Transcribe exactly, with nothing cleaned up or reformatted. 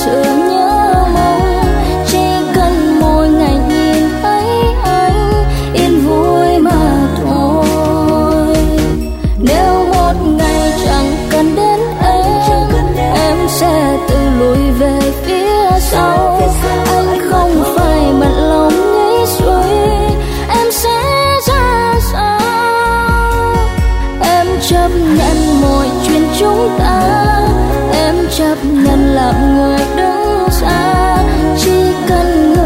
sự nhớ mong. Chỉ cần mỗi ngày nhìn thấy anh yên vui mà thôi. Nếu một ngày chẳng cần đến em, em sẽ tự lùi về phía sau. Anh không phải bận lòng nghĩ suy em sẽ ra sao. Em chấp nhận mọi chuyện chúng ta, em chấp nhận làm người đứng xa. Chỉ cần